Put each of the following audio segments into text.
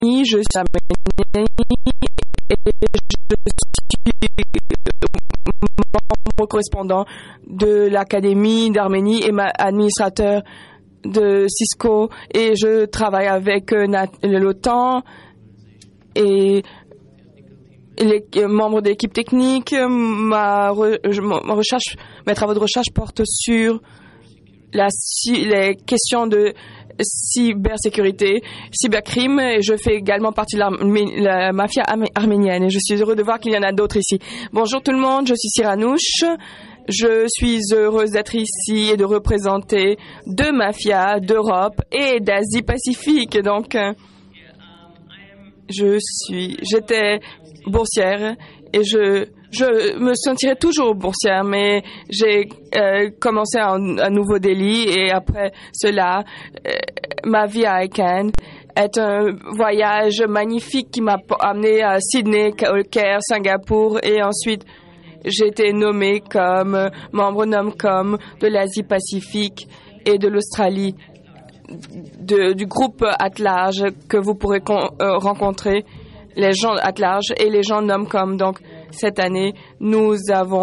je suis arménienne et je suis membre correspondant de l'Académie d'Arménie et administrateur de Cisco, et je travaille avec l'OTAN et les membres de l'équipe technique. Mes travaux de recherche portent sur les questions de cybersécurité, cybercrime, et je fais également partie de la mafia arménienne, et je suis heureux de voir qu'il y en a d'autres ici. Bonjour tout le monde, je suis Siranouche. Je suis heureuse d'être ici et de représenter deux mafias d'Europe et d'Asie-Pacifique. Donc, j'étais boursière et je me sentirai toujours boursière, mais j'ai commencé un nouveau délit, et après cela, ma vie à ICANN est un voyage magnifique qui m'a amené à Sydney, au Caire, Singapour, et ensuite j'ai été nommée comme membre NOMCOM de l'Asie-Pacifique et de l'Australie, du groupe At-Large que vous pourrez rencontrer, les gens At-Large et les gens NOMCOM. Donc, cette année, nous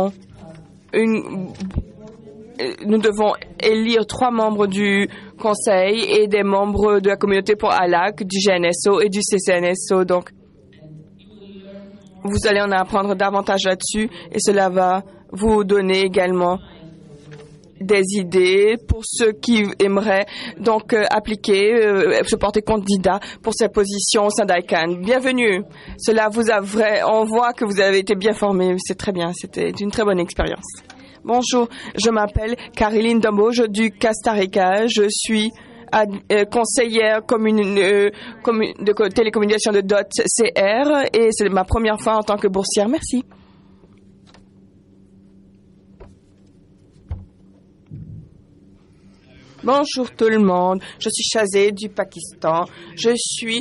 devons élire 3 membres du conseil et des membres de la communauté pour ALAC, du GNSO et du CCNSO. Donc, vous allez en apprendre davantage là-dessus, et cela va vous donner également des idées pour ceux qui aimeraient donc appliquer, se porter candidat pour ces positions au sein d'ICANN. Bienvenue. Cela on voit que vous avez été bien formés. C'est très bien. C'était une très bonne expérience. Bonjour. Je m'appelle Caroline Domboge du Costa Rica. Je suis conseillère de télécommunication de DOT-CR, et c'est ma première fois en tant que boursière. Merci. Bonjour tout le monde, je suis Shazé du Pakistan. J'ai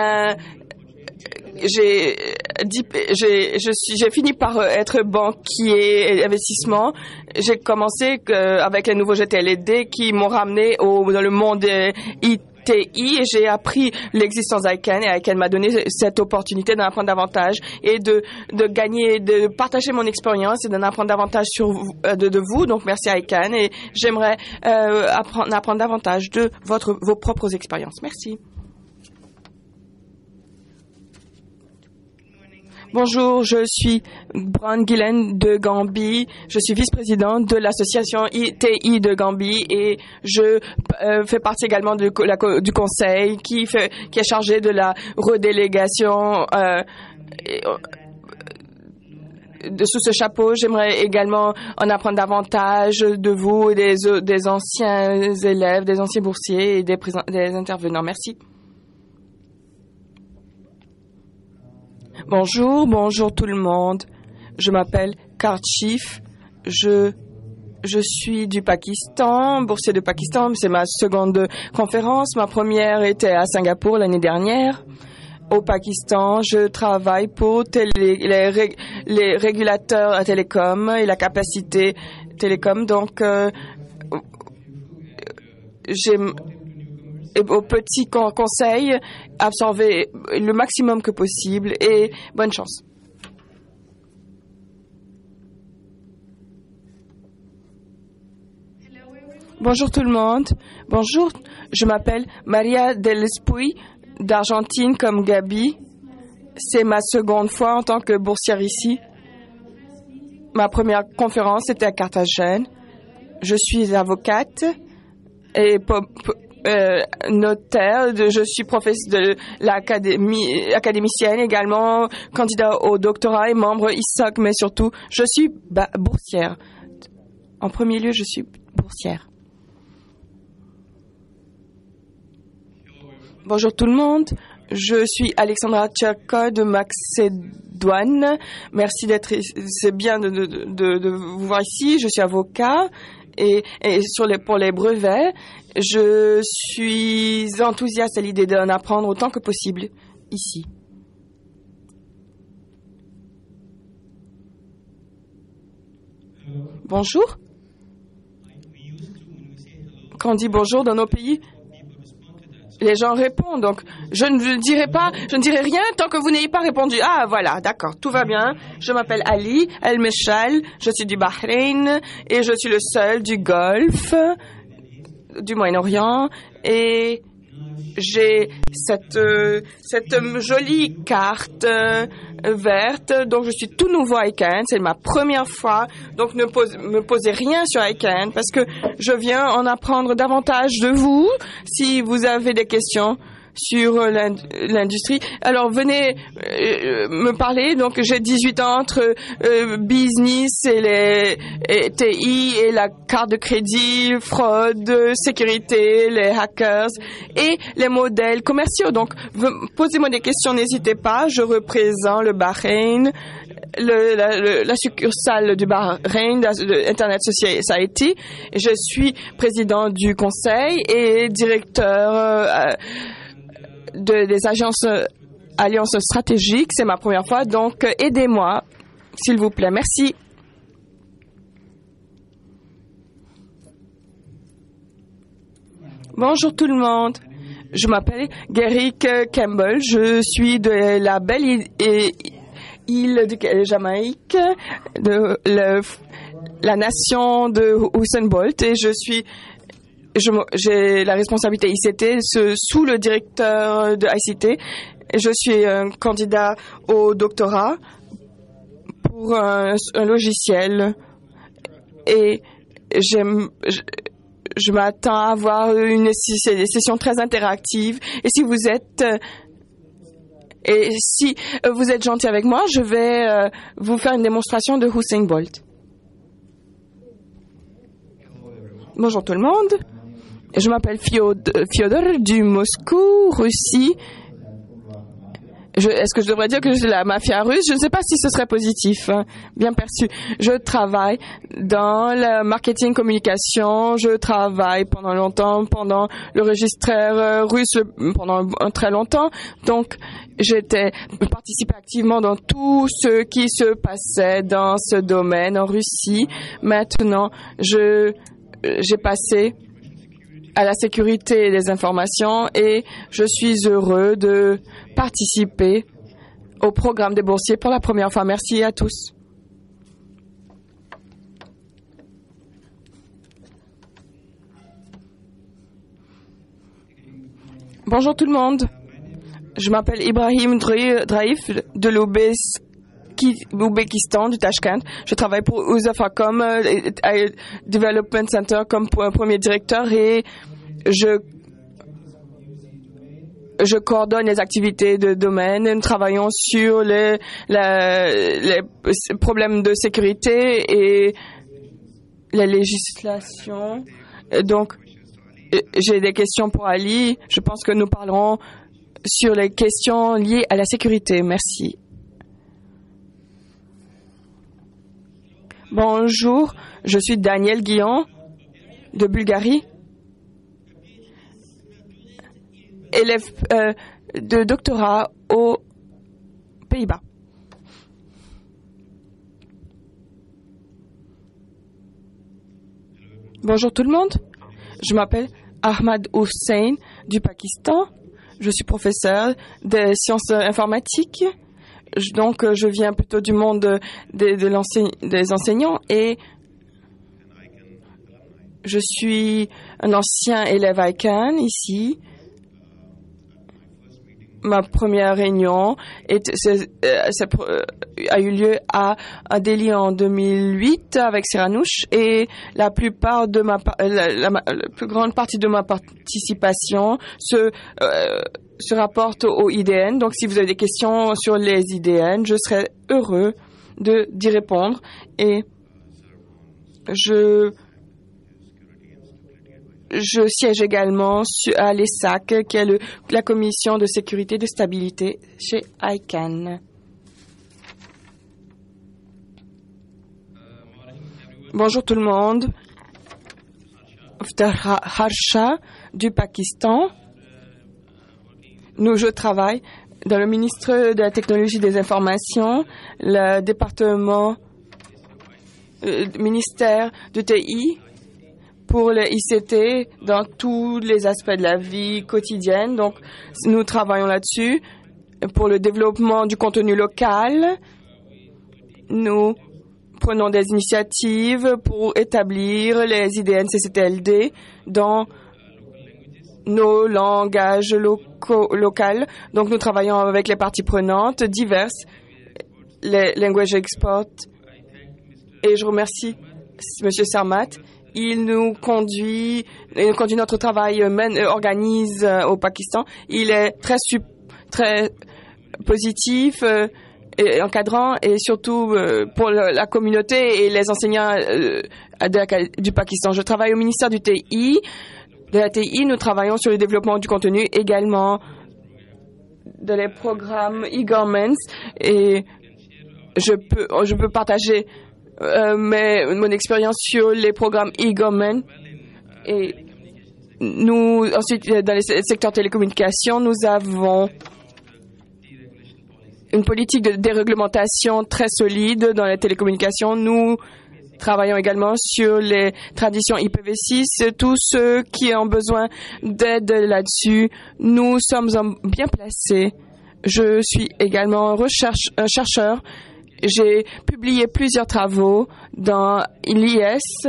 fini par être banquier et investissement. J'ai commencé avec les nouveaux GTLD qui m'ont ramené dans le monde ITI, et j'ai appris l'existence d'ICANN, et ICANN m'a donné cette opportunité d'en apprendre davantage et de gagner, de partager mon expérience et d'en apprendre davantage de vous. Donc merci à ICANN, et j'aimerais apprendre davantage de vos propres expériences. Merci. Bonjour, je suis Brown Gillen de Gambie. Je suis vice-présidente de l'association ITI de Gambie, et je fais partie également du conseil qui est chargé de la redélégation sous ce chapeau. J'aimerais également en apprendre davantage de vous, des anciens élèves, des anciens boursiers et des intervenants. Merci. Bonjour tout le monde. Je m'appelle Karchif. Je suis du Pakistan, boursier de Pakistan. C'est ma seconde conférence. Ma première était à Singapour l'année dernière. Au Pakistan, je travaille pour les régulateurs à télécom et la capacité télécom. Donc, au petit conseil, absorber le maximum que possible, et bonne chance. Bonjour tout le monde. Bonjour, je m'appelle Maria Del Espuy d'Argentine comme Gabi. C'est ma seconde fois en tant que boursière ici. Ma première conférence était à Carthagène. Je suis avocate et notaire, je suis professeure de l'académicienne, également candidat au doctorat et membre ISOC, mais surtout, je suis boursière. En premier lieu, je suis boursière. Bonjour tout le monde, je suis Alexandra Tcherko de Macédoine. Merci c'est bien de vous voir ici. Je suis avocat. Et pour les brevets, je suis enthousiaste à l'idée d'en apprendre autant que possible ici. Bonjour. Quand on dit bonjour dans nos pays, les gens répondent. Donc, je ne dirai rien tant que vous n'ayez pas répondu. Ah, voilà, d'accord, tout va bien. Je m'appelle Ali El-Meshal, je suis du Bahreïn et je suis le seul du Golfe, du Moyen-Orient, et j'ai cette jolie carte verte. Donc, je suis tout nouveau à ICANN. C'est ma première fois. Donc, ne me posez rien sur ICANN parce que je viens en apprendre davantage de vous. Si vous avez des questions sur l'industrie, alors venez me parler. Donc, j'ai 18 ans entre business et TI et la carte de crédit, fraude, sécurité, les hackers et les modèles commerciaux. Donc, posez-moi des questions, n'hésitez pas. Je représente le Bahreïn, la succursale du Bahreïn de Internet Society. Je suis président du conseil et directeur des alliances stratégiques. C'est ma première fois, donc aidez-moi, s'il vous plaît. Merci. Bonjour tout le monde. Je m'appelle Garrick Campbell. Je suis de la belle île de Jamaïque, de la nation de Usain Bolt, et j'ai la responsabilité ICT sous le directeur de ICT. Je suis un candidat au doctorat pour un logiciel et je m'attends à avoir des sessions très interactives. Et si vous êtes gentil avec moi, je vais vous faire une démonstration de Usain Bolt. Bonjour tout le monde. Je m'appelle Fyodor du Moscou, Russie. Est-ce que je devrais dire que je suis la mafia russe? Je ne sais pas si ce serait positif, hein, bien perçu. Je travaille dans le marketing communication. Je travaille pendant le registraire russe pendant très longtemps. Donc, participé activement dans tout ce qui se passait dans ce domaine en Russie. Maintenant, j'ai passé à la sécurité des informations et je suis heureux de participer au programme des boursiers pour la première fois. Merci à tous. Bonjour tout le monde. Je m'appelle Ibrahim Draif de l'Ouzbékistan, du Tashkent. Je travaille pour Uzafacom Development Center comme premier directeur et je coordonne les activités de domaine. Nous travaillons sur les problèmes de sécurité et la législation. Donc, j'ai des questions pour Ali. Je pense que nous parlerons sur les questions liées à la sécurité. Merci. Bonjour, je suis Daniel Guillon de Bulgarie, élève de doctorat aux Pays-Bas. Bonjour tout le monde, je m'appelle Ahmad Hussein du Pakistan, je suis professeur de sciences informatiques. Donc, je viens plutôt du monde des enseignants et je suis un ancien élève à ICANN ici. Ma première réunion a eu lieu à Delhi en 2008 avec Siranouche et la plus grande partie de ma participation se rapporte au IDN. Donc, si vous avez des questions sur les IDN, je serai heureux d'y répondre. Et je siège également à l'ESSAC, qui est la Commission de sécurité et de stabilité chez ICANN. Bonjour tout le monde. Iftar Harsha du Pakistan. Je travaille dans le ministère de la Technologie des Informations, le département ministère de TI pour le ICT dans tous les aspects de la vie quotidienne. Donc, nous travaillons là-dessus. Pour le développement du contenu local, nous prenons des initiatives pour établir les IDN CCTLD dans nos langages locaux. Donc, nous travaillons avec les parties prenantes diverses, les Language Export. Et je remercie M. Sarmat. Il nous conduit notre travail, organise au Pakistan. Il est très positif et encadrant, et surtout pour la communauté et les enseignants du Pakistan. Je travaille au ministère du TI. De la TI, nous travaillons sur le développement du contenu, également de les programmes e-governments, et je peux partager mon expérience sur les programmes e-government. Et nous, ensuite, dans les secteurs télécommunications, nous avons une politique de déréglementation très solide dans les télécommunications. Nous travaillons également sur les traditions IPv6. Tous ceux qui ont besoin d'aide là-dessus, nous sommes bien placés. Je suis également un chercheur. J'ai publié plusieurs travaux dans l'IS,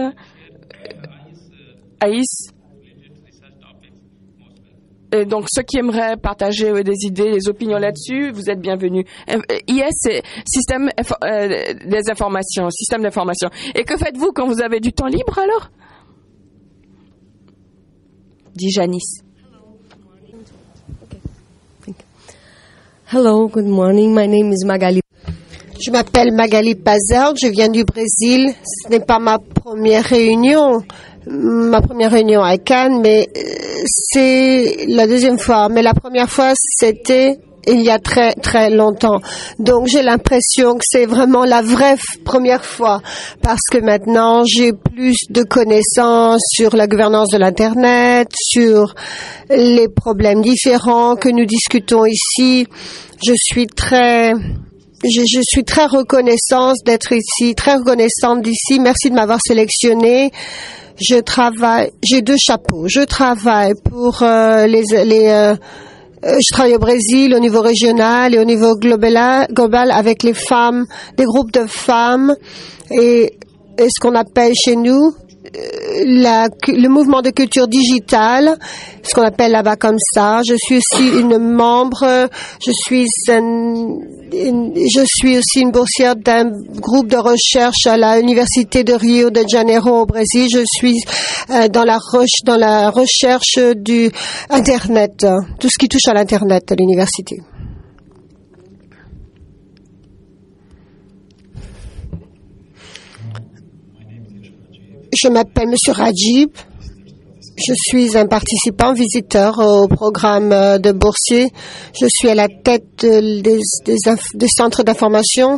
AIS. Et donc, ceux qui aimeraient partager des idées, des opinions là-dessus, vous êtes bienvenus. IS, c'est système des informations, système d'information. Et que faites-vous quand vous avez du temps libre, alors? Dit Janice. Hello, good morning. My name is Magali. Je m'appelle Magali Pazard, je viens du Brésil. Ce n'est pas ma première réunion à Cannes, mais c'est la deuxième fois. Mais la première fois, c'était il y a très très longtemps. Donc j'ai l'impression que c'est vraiment la vraie première fois, parce que maintenant j'ai plus de connaissances sur la gouvernance de l'Internet, sur les problèmes différents que nous discutons ici. Je suis très reconnaissante d'être ici, très reconnaissante d'ici. Merci de m'avoir sélectionnée. J'ai deux chapeaux. Je travaille pour je travaille au Brésil au niveau régional et au niveau global avec les femmes, des groupes de femmes et ce qu'on appelle chez nous le mouvement de culture digitale, ce qu'on appelle là-bas comme ça. Je suis aussi une membre, je suis aussi une boursière d'un groupe de recherche à l'université de Rio de Janeiro au Brésil. Je suis dans la recherche du Internet, tout ce qui touche à l'Internet à l'université. Je m'appelle Monsieur Rajib. Je suis un participant visiteur au programme de boursier. Je suis à la tête des centres d'information.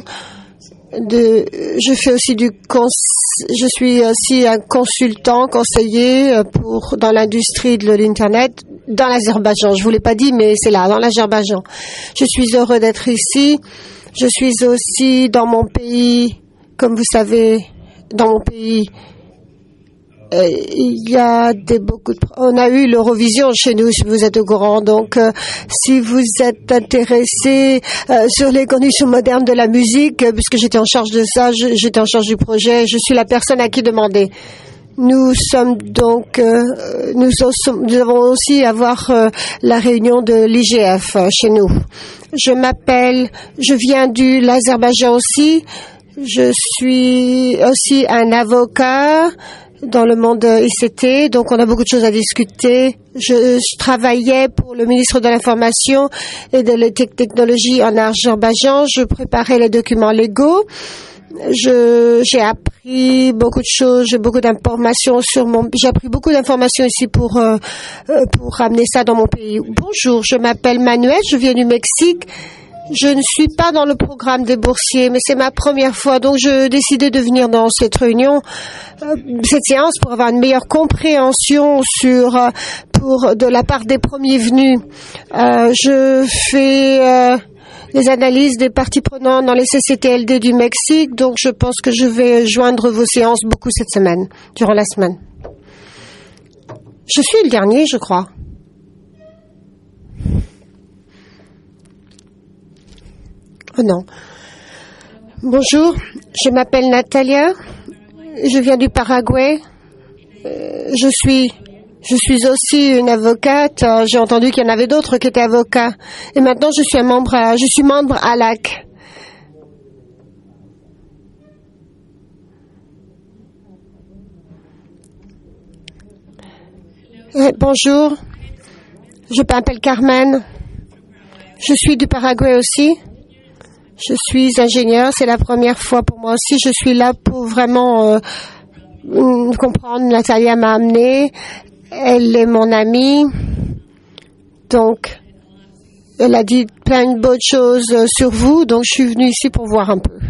Je suis aussi un consultant, conseiller dans l'industrie de l'Internet dans l'Azerbaïdjan. Je vous l'ai pas dit, mais c'est là, dans l'Azerbaïdjan. Je suis heureux d'être ici. Je suis aussi dans mon pays, comme vous savez, dans mon pays. On a eu l'Eurovision chez nous, si vous êtes au courant. Donc, si vous êtes intéressé sur les conditions modernes de la musique, puisque j'étais en charge de ça, j'étais en charge du projet, je suis la personne à qui demander. Nous avons aussi la réunion de l'IGF chez nous. Je viens de l'Azerbaïdjan aussi. Je suis aussi un avocat dans le monde ICT, donc on a beaucoup de choses à discuter. Je travaillais pour le ministre de l'Information et de la Technologie en Azerbaïdjan. Je préparais les documents légaux. J'ai appris beaucoup de choses, j'ai appris beaucoup d'informations ici pour ramener ça dans mon pays. Bonjour, je m'appelle Manuel, je viens du Mexique. Je ne suis pas dans le programme des boursiers, mais c'est ma première fois, donc je décidais de venir dans cette réunion, cette séance, pour avoir une meilleure compréhension de la part des premiers venus. Je fais les analyses des parties prenantes dans les CCTLD du Mexique, donc je pense que je vais joindre vos séances beaucoup cette semaine, durant la semaine. Je suis le dernier, je crois. Oh non. Bonjour, je m'appelle Natalia. Je viens du Paraguay. Je suis aussi une avocate. J'ai entendu qu'il y en avait d'autres qui étaient avocats. Et maintenant, je suis membre à LAC. Bonjour, je m'appelle Carmen. Je suis du Paraguay aussi. Je suis ingénieure, c'est la première fois pour moi aussi. Je suis là pour vraiment comprendre. Natalia m'a amenée. Elle est mon amie. Donc, elle a dit plein de bonnes choses sur vous. Donc, je suis venue ici pour voir un peu.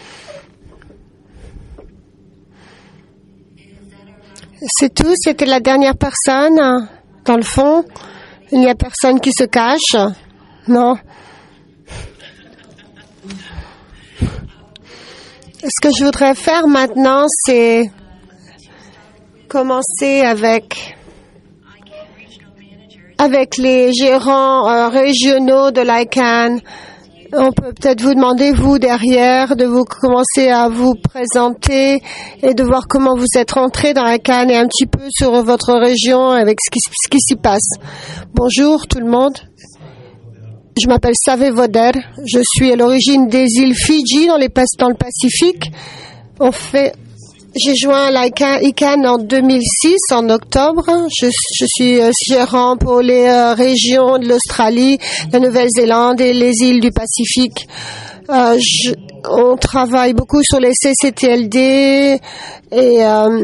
C'est tout. C'était la dernière personne. Dans le fond, il n'y a personne qui se cache. Non. Ce que je voudrais faire maintenant, c'est commencer avec les gérants régionaux de l'ICANN. On peut peut-être vous demander, vous, derrière, de vous commencer à vous présenter et de voir comment vous êtes rentré dans l'ICANN et un petit peu sur votre région avec ce qui s'y passe. Bonjour tout le monde. Je m'appelle Save Voder. Je suis à l'origine des îles Fidji dans le Pacifique. J'ai joint l'ICANN en 2006, en octobre. Je suis gérant pour les régions de l'Australie, la Nouvelle-Zélande et les îles du Pacifique. On travaille beaucoup sur les CCTLD et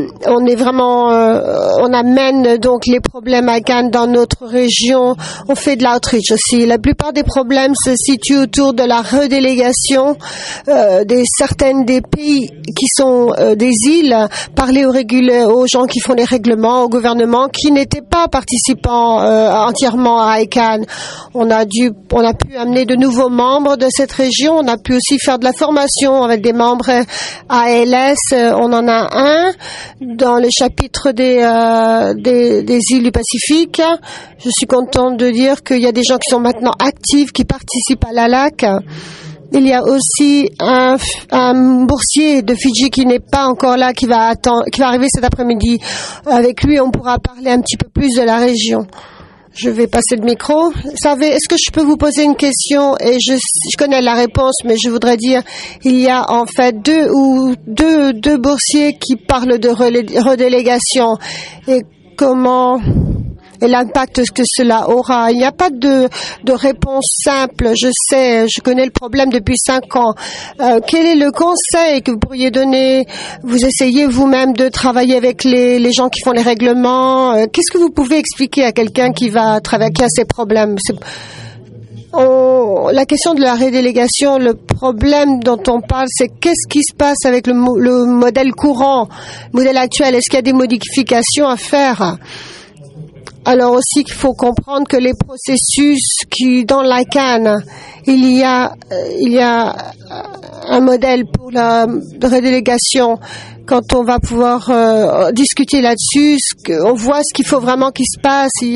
on amène donc les problèmes ICANN dans notre région. On fait de l'outreach aussi. La plupart des problèmes se situent autour de la redélégation certaines des pays qui sont des îles, parler aux gens qui font les règlements, au gouvernement qui n'étaient pas participants entièrement à ICANN. On a pu amener de nouveaux membres de cette région. On a pu aussi faire de la formation avec des membres ALS. On en a un dans le chapitre des îles du Pacifique. Je suis contente de dire qu'il y a des gens qui sont maintenant actifs, qui participent à la LAC. Il y a aussi un boursier de Fidji qui n'est pas encore là, qui va arriver cet après-midi. Avec lui, on pourra parler un petit peu plus de la région. Je vais passer le micro. Est-ce que je peux vous poser une question? Et je connais la réponse, mais je voudrais dire, il y a en fait deux boursiers qui parlent de redélégation et et l'impact que cela aura. Il n'y a pas de réponse simple. Je connais le problème depuis 5 ans. Quel est le conseil que vous pourriez donner? Vous essayez vous-même de travailler avec les gens qui font les règlements. Qu'est-ce que vous pouvez expliquer à quelqu'un qui a ces problèmes? La question de la redélégation, le problème dont on parle, c'est qu'est-ce qui se passe avec le modèle courant, le modèle actuel? Est-ce qu'il y a des modifications à faire? Alors aussi qu'il faut comprendre que les processus dans l'ICANN, il y a un modèle pour la redélégation. Quand on va pouvoir discuter là-dessus, on voit ce qu'il faut vraiment qu'il se passe. Il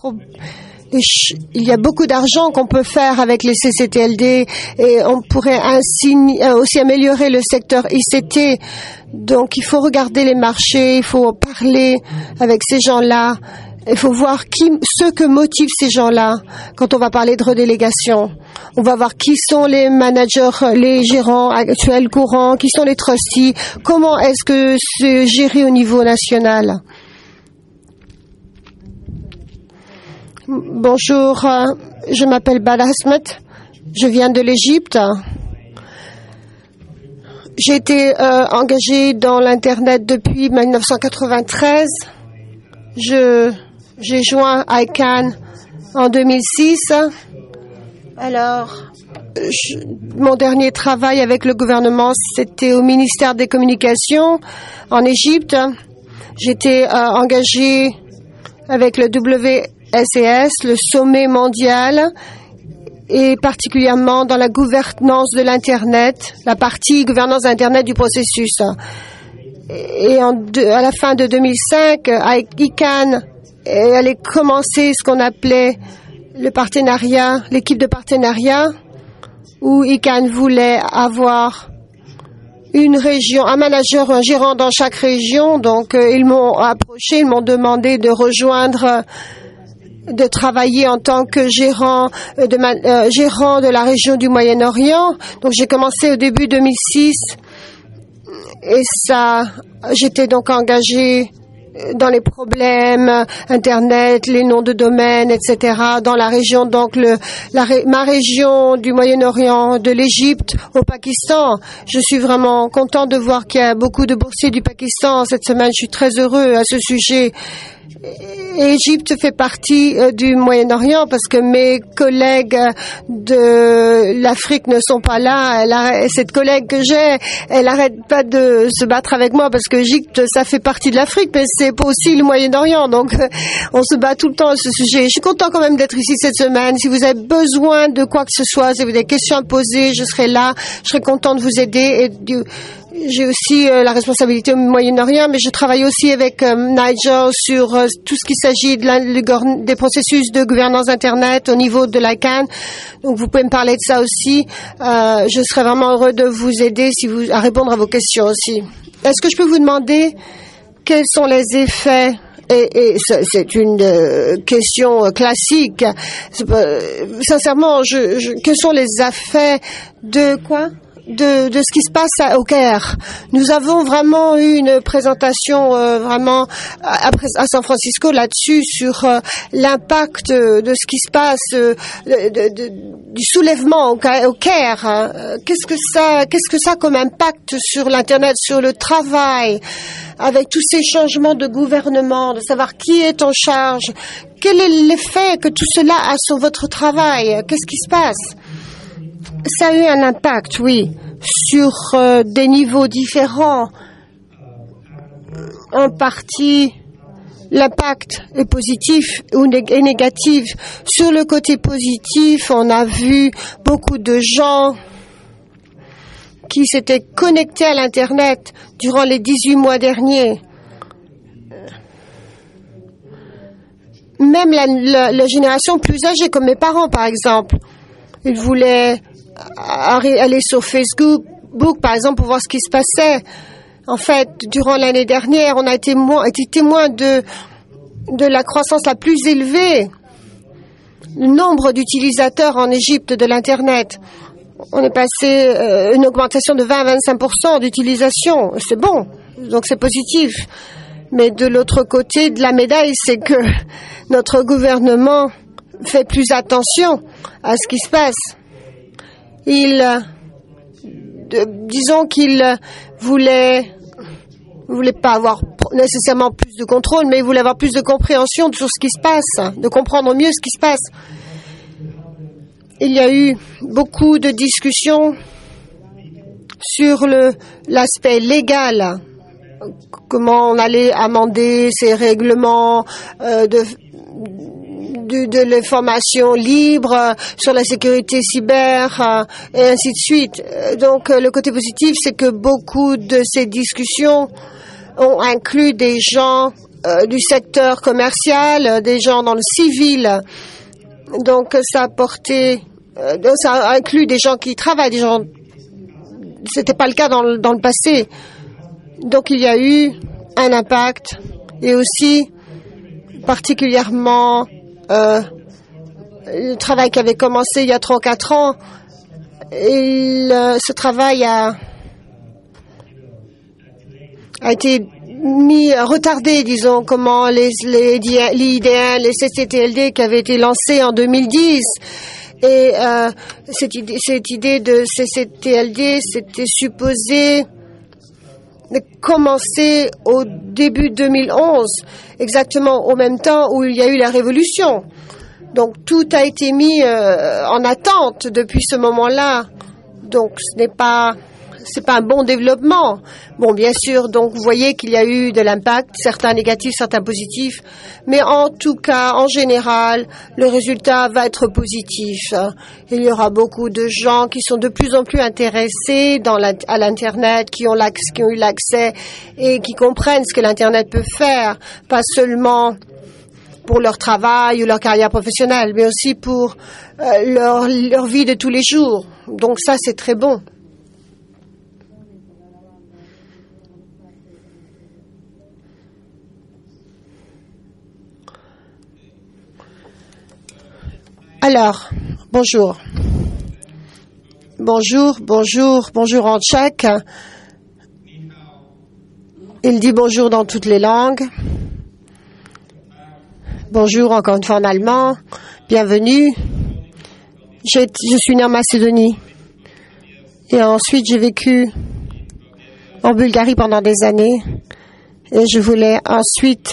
y a beaucoup d'argent qu'on peut faire avec les CCTLD et on pourrait aussi améliorer le secteur ICT. Donc il faut regarder les marchés, il faut parler avec ces gens-là. Il faut voir ce que motive ces gens-là quand on va parler de redélégation. On va voir qui sont les managers, les gérants actuels courants, qui sont les trustees, comment est-ce que c'est géré au niveau national. Bonjour, je m'appelle Bala Asmet, je viens de l'Égypte. J'ai été engagée dans l'Internet depuis 1993. J'ai joint ICANN en 2006. Alors, mon dernier travail avec le gouvernement, c'était au ministère des Communications en Égypte. J'étais engagée avec le WSES, le sommet mondial, et particulièrement dans la gouvernance de l'Internet, la partie gouvernance d'Internet du processus. Et à la fin de 2005, ICANN et allait commencer ce qu'on appelait le partenariat, l'équipe de partenariat, où ICANN voulait avoir une région, un manager ou un gérant dans chaque région. Donc, ils m'ont approché, ils m'ont demandé de rejoindre, de travailler en tant que gérant de la région du Moyen-Orient. Donc, j'ai commencé au début 2006 et j'étais donc engagée dans les problèmes Internet, les noms de domaine, etc. dans la région, donc ma région du Moyen-Orient, de l'Égypte au Pakistan. Je suis vraiment content de voir qu'il y a beaucoup de boursiers du Pakistan cette semaine. Je suis très heureux à ce sujet. L'Égypte fait partie du Moyen-Orient parce que mes collègues de l'Afrique ne sont pas là. Cette collègue que j'ai, elle n'arrête pas de se battre avec moi parce que l'Égypte, ça fait partie de l'Afrique, mais c'est pas aussi le Moyen-Orient. Donc, on se bat tout le temps à ce sujet. Je suis content quand même d'être ici cette semaine. Si vous avez besoin de quoi que ce soit, si vous avez des questions à poser, je serai là. Je serai content de vous aider. J'ai aussi la responsabilité au Moyen-Orient, mais je travaille aussi avec Nigel sur tout ce qui s'agit des processus de gouvernance Internet au niveau de l'ICANN. Donc, vous pouvez me parler de ça aussi. Je serais vraiment heureux de vous aider à répondre à vos questions aussi. Est-ce que je peux vous demander quels sont les effets? Et c'est une question classique. Sincèrement, quels sont les effets de quoi? De ce qui se passe au Caire. Nous avons vraiment eu une présentation vraiment à San Francisco là-dessus sur l'impact de ce qui se passe du soulèvement au Caire. Qu'est-ce que ça a comme impact sur l'Internet, sur le travail, avec tous ces changements de gouvernement, de savoir qui est en charge, quel est l'effet que tout cela a sur votre travail, qu'est-ce qui se passe? Ça a eu un impact, oui, sur des niveaux différents. En partie, l'impact est positif ou est négatif. Sur le côté positif, on a vu beaucoup de gens qui s'étaient connectés à l'Internet durant les 18 mois derniers. Même la génération plus âgée, comme mes parents, par exemple, ils voulaient aller sur Facebook, par exemple, pour voir ce qui se passait. En fait, durant l'année dernière, on a été témoin de la croissance la plus élevée, le nombre d'utilisateurs en Égypte de l'Internet. On est passé une augmentation de 20 à 25% d'utilisation. C'est bon, donc c'est positif. Mais de l'autre côté de la médaille, c'est que notre gouvernement fait plus attention à ce qui se passe. Disons qu'il voulait pas avoir nécessairement plus de contrôle, mais il voulait avoir plus de compréhension sur ce qui se passe, de comprendre mieux ce qui se passe. Il y a eu beaucoup de discussions sur l'aspect légal, comment on allait amender ces règlements de l'information libre, sur la sécurité cyber, et ainsi de suite. Donc, le côté positif, c'est que beaucoup de ces discussions ont inclus des gens du secteur commercial, des gens dans le civil. Donc, ça a inclus des gens qui travaillent, des gens. C'était pas le cas dans le passé. Donc, il y a eu un impact, et aussi particulièrement le travail qui avait commencé il y a 3 ou 4 ans. Ce travail a été retardé, disons, comment les IDN, les CCTLD qui avaient été lancés en 2010. Et cette idée de CCTLD, c'était supposé commencer au début 2011, exactement au même temps où il y a eu la révolution. Donc tout a été mis en attente depuis ce moment-là. Donc c'est pas un bon développement. Bon, bien sûr, donc vous voyez qu'il y a eu de l'impact, certains négatifs, certains positifs, mais en tout cas, en général, le résultat va être positif. Il y aura beaucoup de gens qui sont de plus en plus intéressés à l'Internet, qui ont eu l'accès et qui comprennent ce que l'Internet peut faire, pas seulement pour leur travail ou leur carrière professionnelle, mais aussi pour leur vie de tous les jours. Donc ça, c'est très bon. Alors, bonjour. Bonjour en tchèque. Il dit bonjour dans toutes les langues. Bonjour encore une fois en allemand. Bienvenue. Je suis né en Macédonie. Et ensuite, j'ai vécu en Bulgarie pendant des années. Et je voulais ensuite...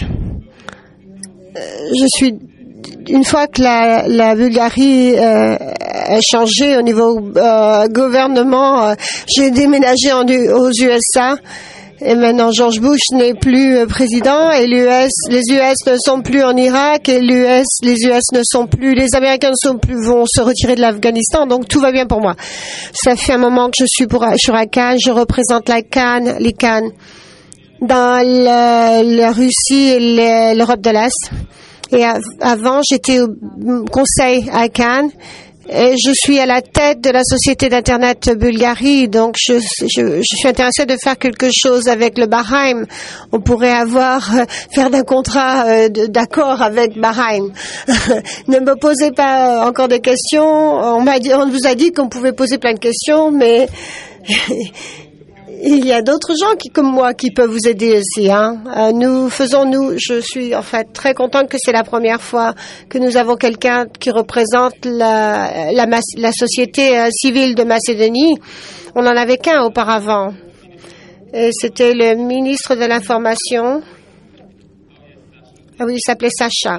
Une fois que la Bulgarie a changé au niveau gouvernement, j'ai déménagé aux USA et maintenant George Bush n'est plus président et les US ne sont plus en Irak et les Américains vont se retirer de l'Afghanistan, donc tout va bien pour moi. Ça fait un moment que je suis sur la Cannes, je représente les Cannes dans la Russie et l'Europe de l'Est. Et avant, j'étais au conseil à Cannes et je suis à la tête de la société d'Internet Bulgarie. Donc, je suis intéressée de faire quelque chose avec le Bahreïn. On pourrait faire d'un contrat d'accord avec Bahreïn. Ne me posez pas encore des questions. On vous a dit qu'on pouvait poser plein de questions, mais... Il y a d'autres gens comme moi qui peuvent vous aider aussi. Je suis en fait très contente que c'est la première fois que nous avons quelqu'un qui représente la société civile de Macédonie. On n'en avait qu'un auparavant. Et c'était le ministre de l'Information. Ah oui, il s'appelait Sacha.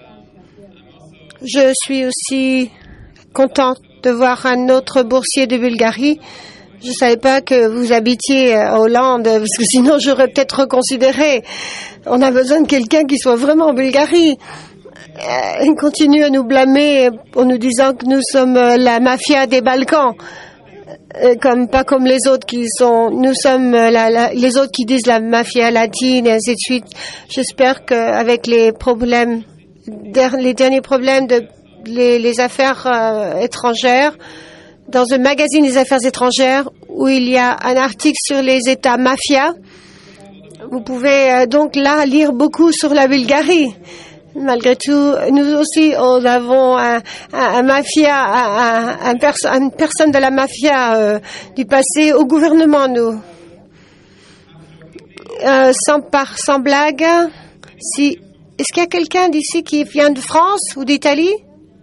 Je suis aussi contente de voir un autre boursier de Bulgarie. Je ne savais pas que vous habitiez en Hollande, parce que sinon j'aurais peut-être reconsidéré. On a besoin de quelqu'un qui soit vraiment en Bulgarie. Il continue à nous blâmer en nous disant que nous sommes la mafia des Balkans. Pas comme les autres nous sommes les autres qui disent la mafia latine et ainsi de suite. J'espère qu'avec les derniers problèmes les affaires étrangères, dans un magazine des affaires étrangères où il y a un article sur les États mafias. Vous pouvez donc là lire beaucoup sur la Bulgarie. Malgré tout, nous aussi, nous avons un mafia, une personne de la mafia du passé au gouvernement, nous. Sans blague, est-ce qu'il y a quelqu'un d'ici qui vient de France ou d'Italie?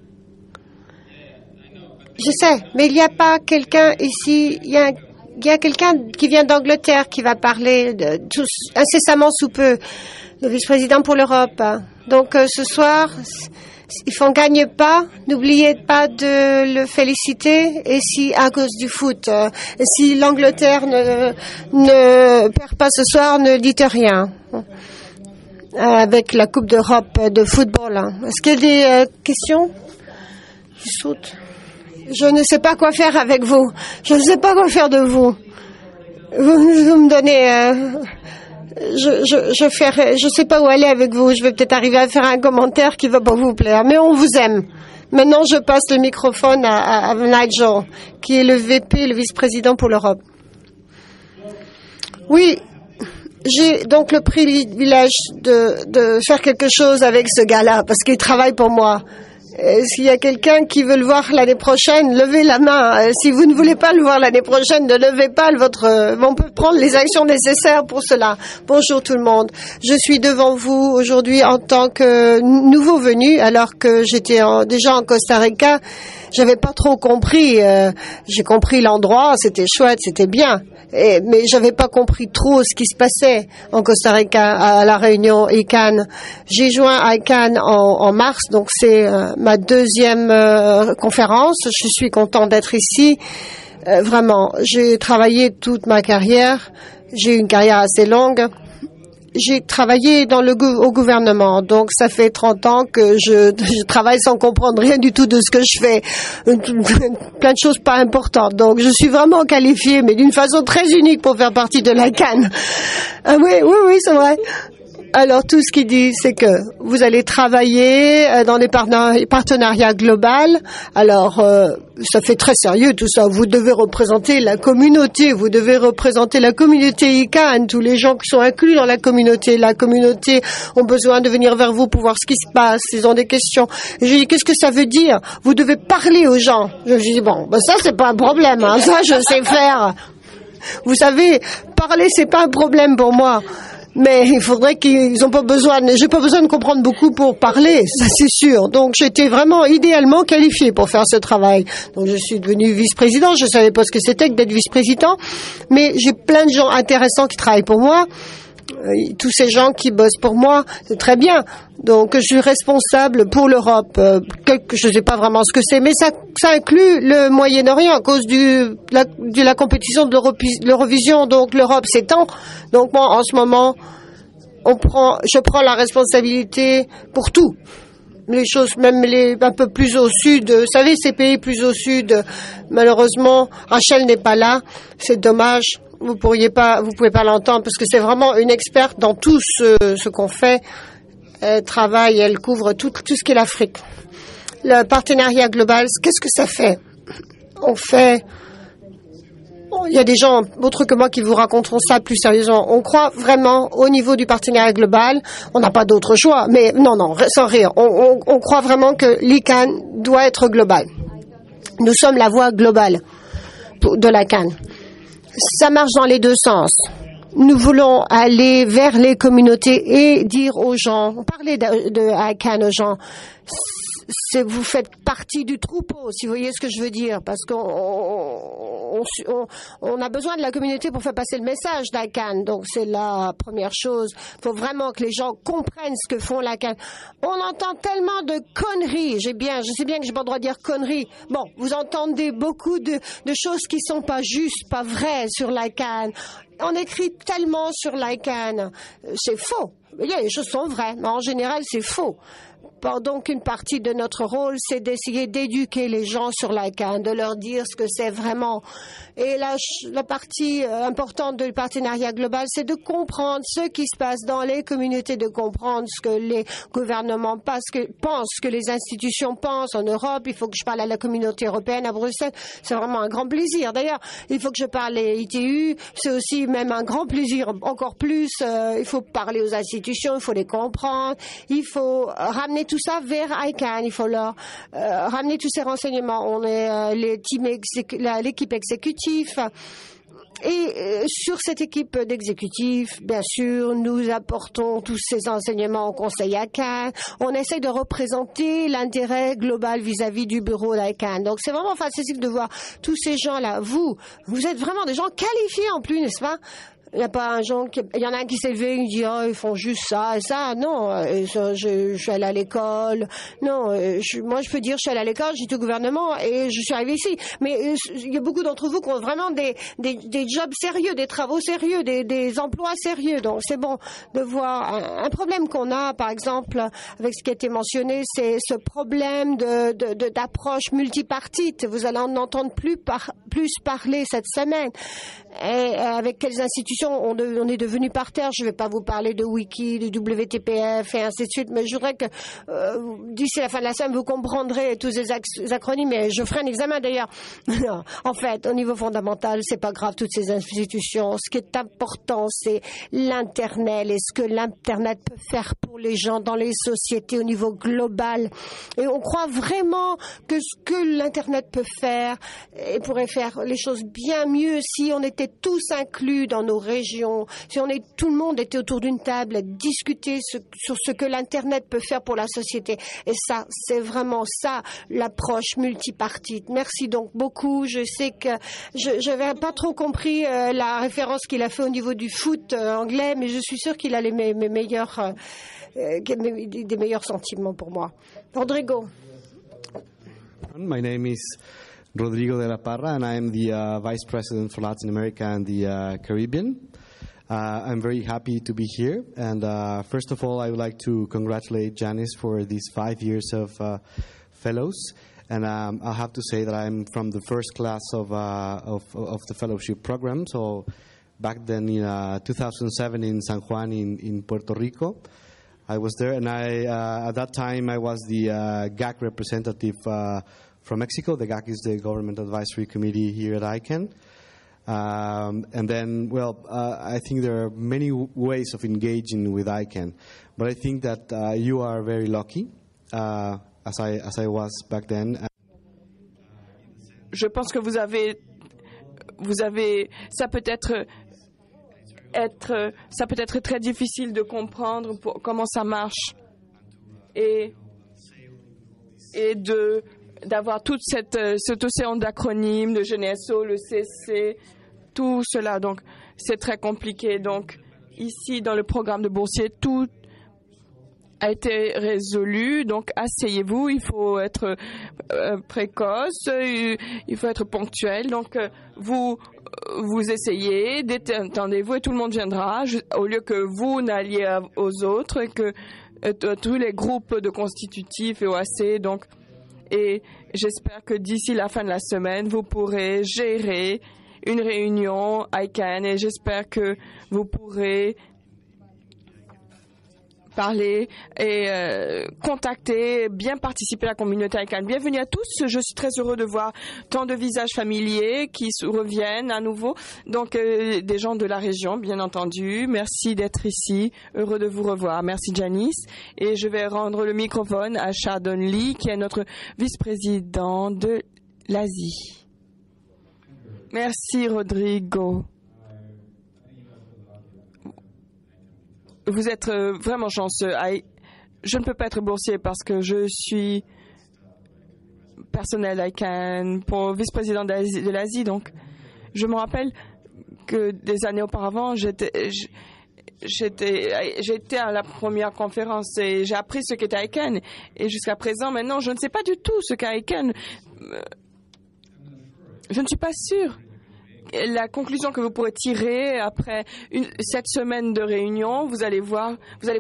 Je sais, mais il n'y a pas quelqu'un ici, il y a quelqu'un qui vient d'Angleterre qui va parler incessamment sous peu, le vice-président pour l'Europe. Donc ce soir, on ne gagne pas, n'oubliez pas de le féliciter, et si à cause du foot, et si l'Angleterre ne perd pas ce soir, ne dites rien. Avec la Coupe d'Europe de football. Est-ce qu'il y a des questions? Je saute. Je ne sais pas quoi faire avec vous. Je ne sais pas quoi faire de vous. Vous me donnez... je sais pas où aller avec vous. Je vais peut-être arriver à faire un commentaire qui va pas vous plaire. Mais on vous aime. Maintenant, je passe le microphone à Nigel, qui est le VP, le vice-président pour l'Europe. Oui. J'ai donc le privilège de faire quelque chose avec ce gars-là, parce qu'il travaille pour moi. S'il y a quelqu'un qui veut le voir l'année prochaine, levez la main. Si vous ne voulez pas le voir l'année prochaine, ne levez pas on peut prendre les actions nécessaires pour cela. Bonjour tout le monde. Je suis devant vous aujourd'hui en tant que nouveau venu, alors que j'étais déjà en Costa Rica. J'avais pas trop compris. J'ai compris l'endroit, c'était chouette, c'était bien. Mais j'avais pas compris trop ce qui se passait en Costa Rica à la réunion ICANN. J'ai joint ICANN en mars, donc c'est ma deuxième conférence. Je suis content d'être ici. Vraiment, j'ai travaillé toute ma carrière. J'ai une carrière assez longue. J'ai travaillé au gouvernement, donc ça fait 30 ans que je travaille sans comprendre rien du tout de ce que je fais. Plein de choses pas importantes. Donc je suis vraiment qualifiée, mais d'une façon très unique pour faire partie de l'ICANN. Oui, c'est vrai. Alors, tout ce qu'il dit, c'est que vous allez travailler dans des partenariats globaux. Alors, ça fait très sérieux tout ça. Vous devez représenter la communauté. Vous devez représenter la communauté ICANN, tous les gens qui sont inclus dans la communauté. La communauté ont besoin de venir vers vous pour voir ce qui se passe. Ils ont des questions. Et je dis, qu'est-ce que ça veut dire? Vous devez parler aux gens. Je dis, bon, ben ça, c'est pas un problème. Hein. Ça, je sais faire. Vous savez, parler, c'est pas un problème pour moi. Mais il faudrait qu'ils n'ont pas besoin, j'ai pas besoin de comprendre beaucoup pour parler, ça c'est sûr. Donc j'étais vraiment idéalement qualifiée pour faire ce travail. Donc je suis devenue vice-président, je savais pas ce que c'était que d'être vice-président, mais j'ai plein de gens intéressants qui travaillent pour moi. Tous ces gens qui bossent pour moi, c'est très bien. Donc je suis responsable pour l'Europe. Je ne sais pas vraiment ce que c'est, mais ça inclut le Moyen-Orient à cause de la compétition de l'Eurovision. Donc l'Europe s'étend. Donc moi, en ce moment, je prends la responsabilité pour tout. Les choses, même un peu plus au sud. Vous savez, ces pays plus au sud, malheureusement, Rachel n'est pas là. C'est dommage. Vous pouvez pas l'entendre parce que c'est vraiment une experte dans tout ce qu'on fait. Elle travaille, elle couvre tout ce qu'est l'Afrique. Le partenariat global, qu'est-ce que ça fait? Il y a des gens autres que moi qui vous raconteront ça plus sérieusement. On croit vraiment au niveau du partenariat global. On n'a pas d'autre choix, mais non, sans rire. On croit vraiment que l'ICANN doit être global. Nous sommes la voie globale de l'ICANN. Ça marche dans les deux sens. Nous voulons aller vers les communautés et dire aux gens, parler de ICANN aux gens, vous faites partie du troupeau, si vous voyez ce que je veux dire, parce qu'on a besoin de la communauté pour faire passer le message d'ICANN. Donc c'est la première chose. Il faut vraiment que les gens comprennent ce que font l'ICANN. On entend tellement de conneries. Je sais bien que j'ai pas le droit de dire conneries. Bon, vous entendez beaucoup de choses qui sont pas justes, pas vraies sur l'ICANN. On écrit tellement sur l'ICANN. C'est faux. Il y a des choses qui sont vraies, mais en général, c'est faux. Donc, une partie de notre rôle, c'est d'essayer d'éduquer les gens sur l'ICANN, de leur dire ce que c'est vraiment. Et la partie importante du partenariat global, c'est de comprendre ce qui se passe dans les communautés, de comprendre ce que les gouvernements pensent, ce que les institutions pensent en Europe. Il faut que je parle à la communauté européenne à Bruxelles. C'est vraiment un grand plaisir. D'ailleurs, il faut que je parle à l'ITU. C'est aussi même un grand plaisir, encore plus. Il faut parler aux institutions, il faut les comprendre. Il faut ramener tout ça vers ICANN. Il faut leur ramener tous ces renseignements. On est l'équipe exécutive. Et sur cette équipe d'exécutifs, bien sûr, nous apportons tous ces enseignements au Conseil ICANN. On essaie de représenter l'intérêt global vis-à-vis du bureau d'ICANN. Donc, c'est vraiment facile de voir tous ces gens-là. Vous êtes vraiment des gens qualifiés en plus, n'est-ce pas? Il y en a un qui s'est levé, il dit ils font juste ça et ça. Non, je suis allé à l'école. Non, moi je peux dire je suis allé à l'école, j'étais au gouvernement et je suis arrivé ici. Mais il y a beaucoup d'entre vous qui ont vraiment des jobs sérieux, des travaux sérieux, des emplois sérieux. Donc c'est bon de voir un problème qu'on a, par exemple, avec ce qui a été mentionné, c'est ce problème d'approche multipartite. Vous allez en entendre plus parler cette semaine. Et avec quelles institutions on est devenu par terre. Je ne vais pas vous parler de Wiki, de WTPF et ainsi de suite, mais je voudrais que d'ici la fin de la semaine, vous comprendrez tous ces acronymes. Et je ferai un examen d'ailleurs. En fait, au niveau fondamental, c'est pas grave toutes ces institutions. Ce qui est important, c'est l'Internet et ce que l'Internet peut faire pour les gens dans les sociétés au niveau global. Et on croit vraiment que ce que l'Internet peut faire et pourrait faire les choses bien mieux si on était tous inclus dans nos régions, si tout le monde était autour d'une table à discuter sur ce que l'Internet peut faire pour la société. Et ça, c'est vraiment ça, l'approche multipartite. Merci donc beaucoup. Je sais que je n'avais pas trop compris la référence qu'il a fait au niveau du foot anglais, mais je suis sûre qu'il a des meilleurs sentiments pour moi. Rodrigo. My name is Rodrigo de la Parra, and I am the Vice President for Latin America and the Caribbean. I'm very happy to be here. And first of all, I would like to congratulate Janice for these 5 years of fellows. And I'll have to say that I'm from the first class of the fellowship program. So back then in 2007 in San Juan in Puerto Rico. I was there, and at that time I was the GAC representative from Mexico. The GAC is the Government Advisory Committee here at ICANN. And then, I think there are many ways of engaging with ICANN, but I think that you are very lucky, as I was back then. Je pense que vous avez, ça peut être très difficile de comprendre comment ça marche et d'avoir tout cet océan d'acronymes, de GNSO, le CC, tout cela. Donc, c'est très compliqué. Donc, ici, dans le programme de boursier, tout a été résolu. Donc, asseyez-vous. Il faut être précoce. Il faut être ponctuel. Donc, vous essayez, détendez-vous et tout le monde viendra. Au lieu que vous n'alliez aux autres et que tous les groupes de constitutifs et OAC, donc, et j'espère que d'ici la fin de la semaine, vous pourrez gérer une réunion ICANN et j'espère que vous pourrez parler et contacter, bien participer à la communauté ICANN. Bienvenue à tous. Je suis très heureux de voir tant de visages familiers qui reviennent à nouveau. Donc, des gens de la région, bien entendu. Merci d'être ici. Heureux de vous revoir. Merci, Janice. Et je vais rendre le microphone à Shardon Lee, qui est notre vice-président de l'Asie. Merci, Rodrigo. Vous êtes vraiment chanceux. Je ne peux pas être boursier parce que je suis personnel ICANN pour vice-président de l'Asie. Donc, je me rappelle que des années auparavant, j'étais à la première conférence et j'ai appris ce qu'était ICANN. Et jusqu'à présent, maintenant, je ne sais pas du tout ce qu'est ICANN. Je ne suis pas sûre. La conclusion que vous pourrez tirer après cette semaine de réunion, vous allez voir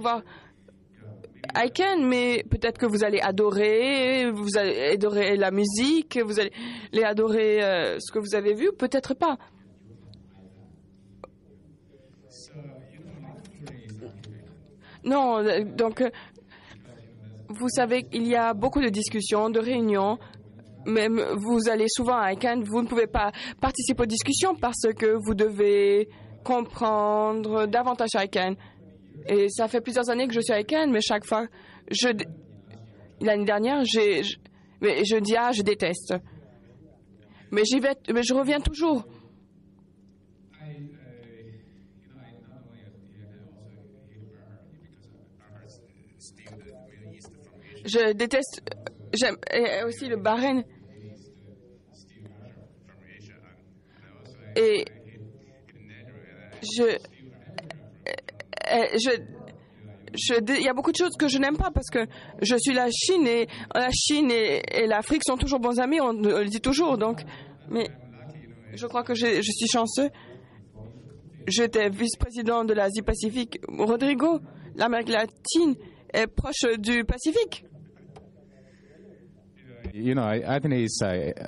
ICANN, mais peut-être que vous allez adorer la musique, vous allez adorer ce que vous avez vu, peut-être pas. Non, donc vous savez qu'il y a beaucoup de discussions, de réunions. Même vous allez souvent à ICANN, vous ne pouvez pas participer aux discussions parce que vous devez comprendre davantage à ICANN. Et ça fait plusieurs années que je suis à ICANN, mais chaque fois, l'année dernière, je dis je déteste. Mais j'y vais, mais je reviens toujours. Je déteste. J'aime aussi le Bahreïn. Et il y a beaucoup de choses que je n'aime pas parce que je suis la Chine et l'Afrique sont toujours bons amis, on le dit toujours. Donc, mais je crois que je suis chanceux. J'étais vice-président de l'Asie-Pacifique. Rodrigo, l'Amérique latine est proche du Pacifique. You know, I think it's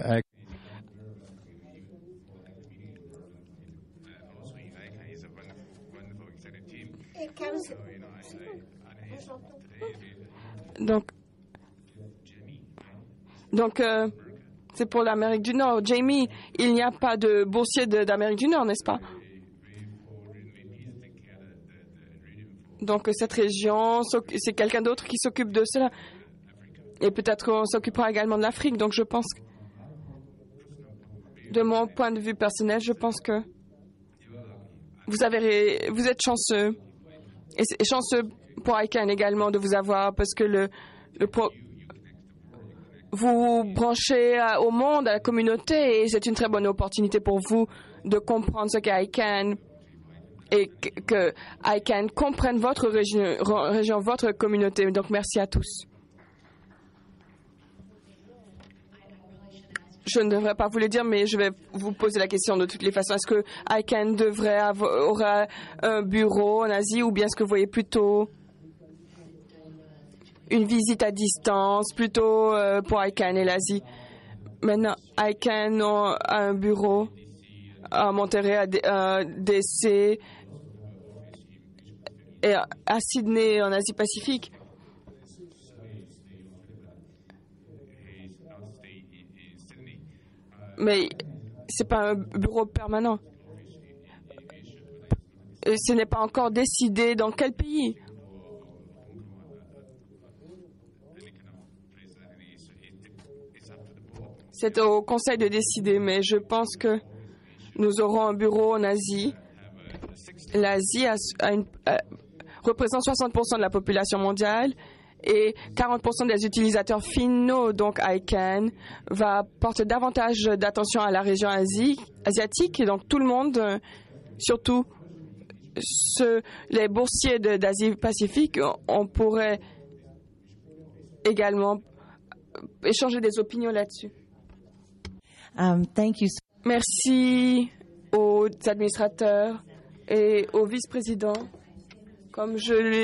Donc, c'est pour l'Amérique du Nord. Jamie, il n'y a pas de boursier d'Amérique du Nord, n'est-ce pas? Donc, cette région, c'est quelqu'un d'autre qui s'occupe de cela. Et peut-être qu'on s'occupera également de l'Afrique. Donc, je pense, de mon point de vue personnel, je pense que vous êtes chanceux. Et c'est chanceux pour ICANN également de vous avoir parce que vous branchez au monde, à la communauté, et c'est une très bonne opportunité pour vous de comprendre ce qu'est ICANN et que ICANN comprenne votre région, votre communauté. Donc, merci à tous. Je ne devrais pas vous le dire, mais je vais vous poser la question de toutes les façons. Est-ce que ICANN aura un bureau en Asie ou bien est-ce que vous voyez plutôt une visite à distance, plutôt pour ICANN et l'Asie? Maintenant, ICANN a un bureau à Monterrey, à DC et à Sydney en Asie-Pacifique. Mais c'est pas un bureau permanent. Et ce n'est pas encore décidé dans quel pays. C'est au Conseil de décider, mais je pense que nous aurons un bureau en Asie. L'Asie représente 60% de la population mondiale et 40% des utilisateurs finaux. Donc ICANN va porter davantage d'attention à la région asiatique. Et donc tout le monde, surtout les boursiers d'Asie-Pacifique, on pourrait également échanger des opinions là-dessus. Thank you. Merci aux administrateurs et aux vice-présidents. Comme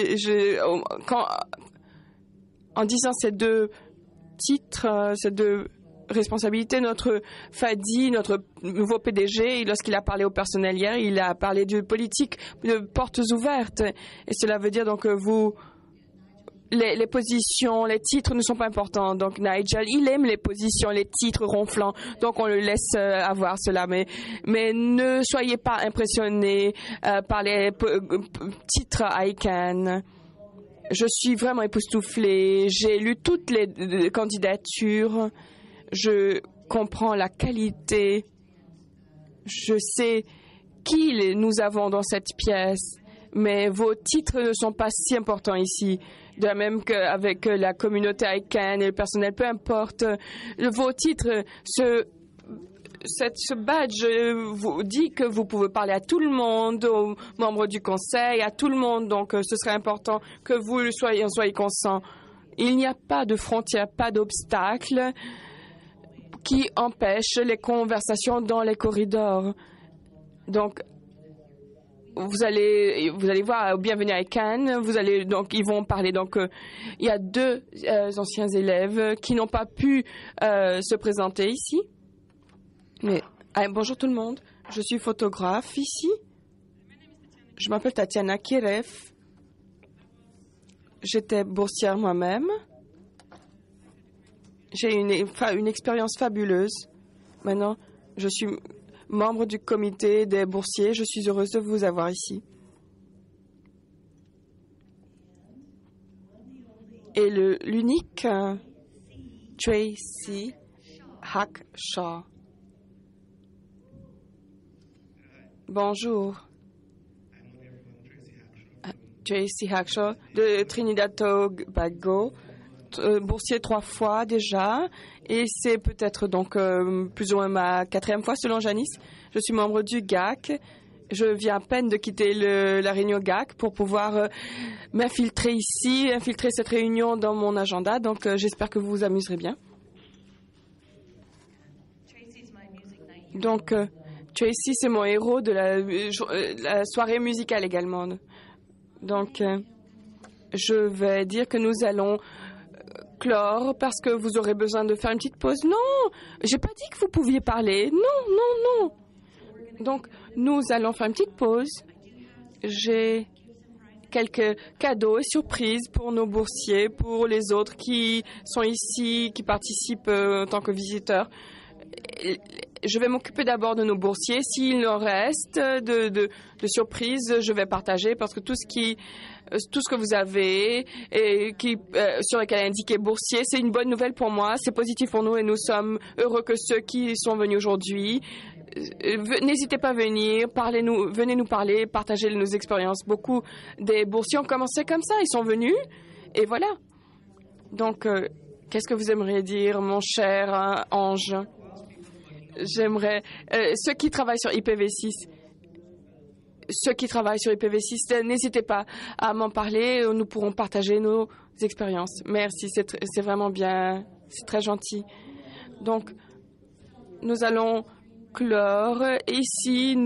en disant ces deux titres, ces deux responsabilités, notre Fadi, notre nouveau PDG, lorsqu'il a parlé au personnel hier, il a parlé de politique de portes ouvertes. Et cela veut dire donc que les positions, les titres ne sont pas importants. Donc Nigel, il aime les positions, les titres ronflants. Donc on le laisse avoir cela. Mais ne soyez pas impressionnés par les titres ICANN. Je suis vraiment époustouflée. J'ai lu toutes les candidatures. Je comprends la qualité. Je sais qui nous avons dans cette pièce. Mais vos titres ne sont pas si importants ici. De la même qu'avec la communauté ICANN et le personnel, peu importe. Vos titres, ce badge vous dit que vous pouvez parler à tout le monde, aux membres du conseil, à tout le monde. Donc, ce serait important que vous en soyez conscients. Il n'y a pas de frontières, pas d'obstacles qui empêchent les conversations dans les corridors. Donc, vous allez voir, bienvenue à ICANN, ils vont parler. Donc, il y a deux anciens élèves qui n'ont pas pu se présenter ici. Mais, bonjour tout le monde, je suis photographe ici. Je m'appelle Tatiana Kiref. J'étais boursière moi-même. J'ai une expérience fabuleuse. Maintenant, je suis membre du comité des boursiers. Je suis heureuse de vous avoir ici. Et l'unique Tracy Hackshaw. Bonjour. Tracy Hackshaw de Trinidad Tobago. Boursier 3 fois déjà, et c'est peut-être donc plus ou moins ma 4e fois selon Janice. Je suis membre du GAC. Je viens à peine de quitter la réunion GAC pour pouvoir m'infiltrer ici, infiltrer cette réunion dans mon agenda. Donc j'espère que vous vous amuserez bien. Donc Tracy, c'est mon héros de la soirée musicale également. Donc je vais dire que nous allons clore parce que vous aurez besoin de faire une petite pause. Non, j'ai pas dit que vous pouviez parler. Non. Donc, nous allons faire une petite pause. J'ai quelques cadeaux et surprises pour nos boursiers, pour les autres qui sont ici, qui participent en tant que visiteurs. Je vais m'occuper d'abord de nos boursiers. S'il en reste de surprises, je vais partager parce que tout ce que vous avez et sur lequel est indiqué boursier, c'est une bonne nouvelle pour moi, c'est positif pour nous et nous sommes heureux que ceux qui sont venus aujourd'hui. N'hésitez pas à venir, venez nous parler, partagez nos expériences. Beaucoup des boursiers ont commencé comme ça, ils sont venus et voilà. Donc, qu'est-ce que vous aimeriez dire, mon cher Ange? J'aimerais ceux qui travaillent sur IPv6. N'hésitez pas à m'en parler. Nous pourrons partager nos expériences. Merci, c'est vraiment bien. C'est très gentil. Donc, nous allons clore ici.